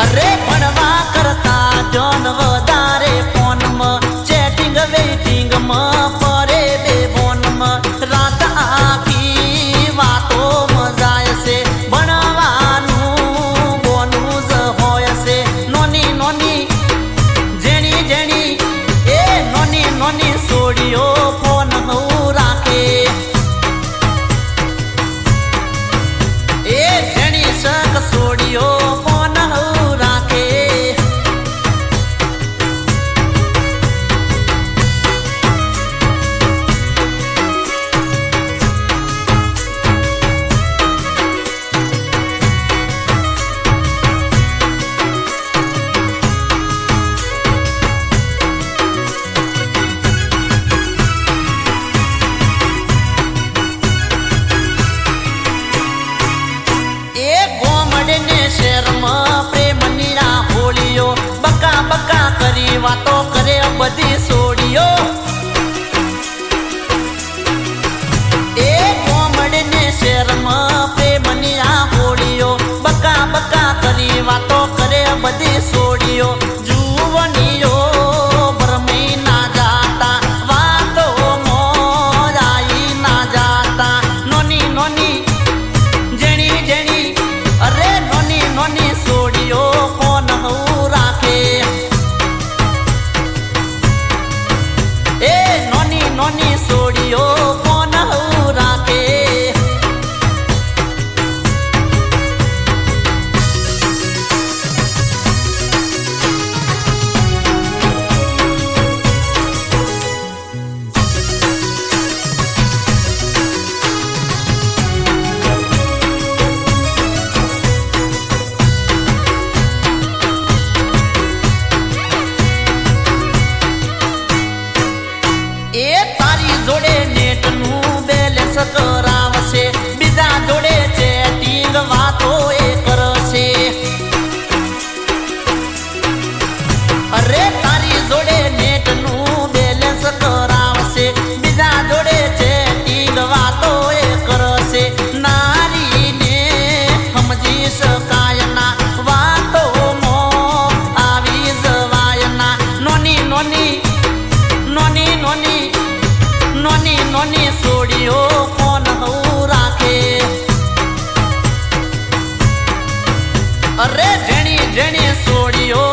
अरे भणवा करता जन वधारे फोन में चैटिंग वेटिंग में परे दे फोन में रात आखी वातो मजाय से भणवानु बोनु ज होय से नोनी नोनी जेनी जेनी ए नोनी नोनी सोडियो फोन हऊ राखे ए जेनी सक सोडियो फोन हऊ राखे शहर में प्रेम नीरा होलियो बका बका करी वातो करे बदी सोडियो ए कोमड़े ने शहर में प्रेम नीरा होलियो बका बका करी वातो करे बदी सोडियो जुवनियो भरमी ना जाता वातो मोराई ना जाता नोनी नोनी जेनी जेनी अरे नोनी नोनी सोडियो फोन हऊ राखे ए नोनी नोनी सोडियो फोन हऊ राखे जोड़े नेट नु बैलेंस करावशे बीजा जोड़े चैटिंग वातो ए करशे अरे तारी जोड़े नेट नु बैलेंस करावशे बीजा जोड़े चैटिंग वातो ए करशे नारी ने समजी शकायना वातो मो आवी जवायना नोनी नोनी नोनी नोनी नोनी नोनी सोडियो फोन हऊ राखे अरे जेनी जेनी सोडियो